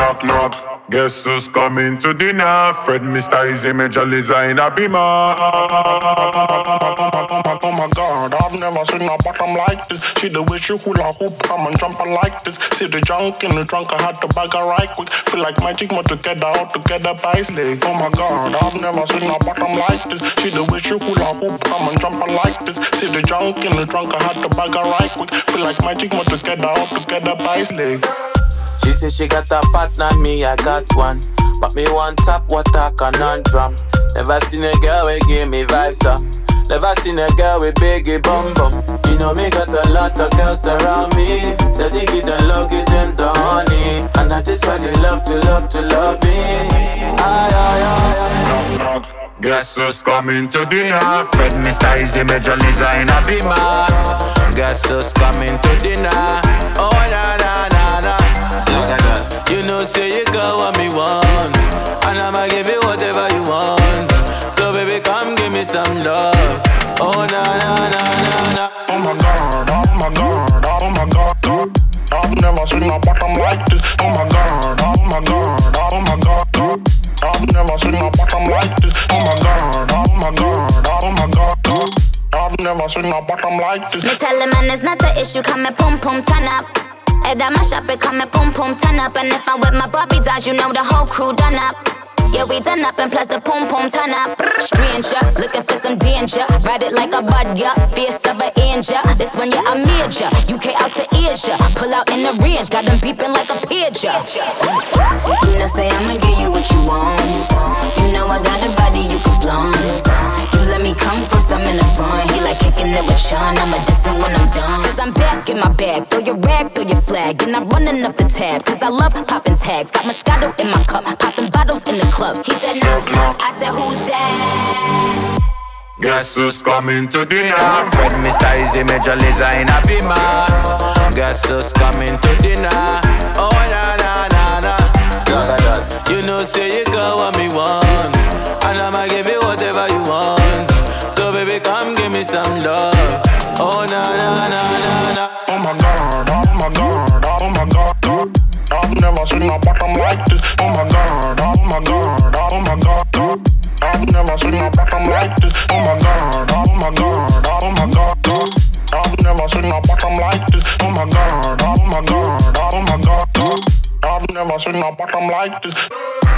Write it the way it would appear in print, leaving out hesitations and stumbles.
Knock, knock. Guess who's coming to dinner? Fred Mr. Easy Major Liza in a beamer. Oh my God, I've never seen a bottom like this. See the way she hula hoop, come and jump like this. See the junk in the trunk, I had to bag her right quick. Feel like magic, more together, all together by slay. Oh my God, I've never seen a bottom like this. See the way she hula hoop, come and jump like this. See the junk in the trunk, I had to bag her right quick. Feel like magic, more together, all together by slay. She say she got a partner, me I got one. But me want top water conundrum. Never seen a girl with give me vibes up. Never seen a girl with biggie bum bum. You know me got a lot of girls around me. Steady get them low, get them the honey. And that is why they love me. Ay, ay, ay, ay. Knock, knock. Guess who's coming to dinner? Fred Mr. Easy Major Liza in a beamer. Guess who's coming to dinner? Oh na na na na. You know say you got what me want, and I'ma give you whatever you want. So baby come give me some love. Oh na na na na na. Oh my God, oh my God, oh my God, God. I've never seen a bottom like this. Oh my God, oh my God, oh my God, God. I've never seen a bottom like this. Oh my God, oh my God, oh my God, God. I've never seen a bottom like this. Me tell him man it's not an issue, come and pum pum turn up. Head at my shop, it come and pum pum turn up. And if I'm with my Bobby dolls, you know the whole crew done up. Yeah, we done up and plus the pum pum turn up. Stranger, looking for some danger. Ride it like a bud, yeah, fierce of an angel. This one, yeah, a major. UK out to Asia, pull out in the range, got them beeping like a pager. You know, say I'ma give you what you want. You know I got a body you can flaunt. You let me come first, I'm in the front. He like kicking it with Sean, I'ma diss it when I'm done. Cause I'm back in my bag, throw your rag, throw your flag. And I'm running up the tab, cause I love popping tags. Got Moscato in my cup, popping bottles in the club. He said knock knock, I said who's that? Guess who's coming to dinner? Fred Mr. Easy Major Liza in a beamer. Guess who's coming to dinner? Oh na na na na. You know say you got what me want, and I'ma give you whatever you want. So baby come give me some love. Oh na na na na na. Oh my God, oh my God, oh my God, God. I've never seen a bottom like this. Oh my God, oh my God, oh my God, God. I've never seen a bottom like this. Oh my God, oh my God, oh my God, God. I've never seen a bottom like this. Oh my God, oh my God, oh my God, God. I've never seen a bottom like this.